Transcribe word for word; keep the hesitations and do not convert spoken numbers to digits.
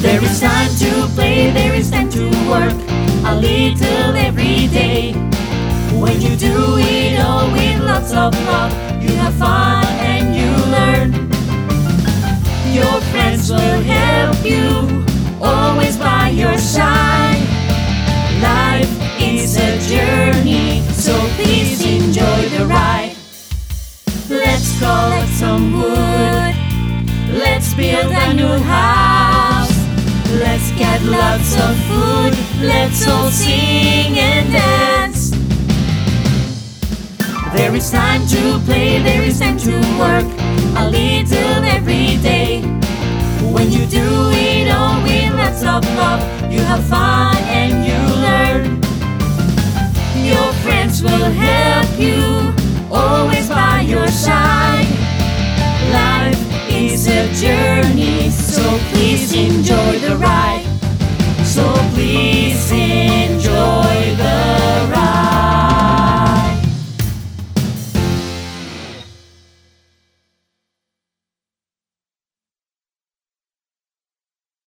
There is time to play, there is time to work, a little every day. When you do it all with lots of love, you have fun and you learn. Your friends will help you, always by your side. Life is a journey, so please enjoy the ride. Let's collect some wood, let's build a new house. Let's get lots of food, let's all sing and dance. There is time to play, there is time to work, a little every day. When you do it all with lots of love, you have fun and you learn. Your friends will help you, always by your side. Life is a journey, so please enjoy the ride. So please enjoy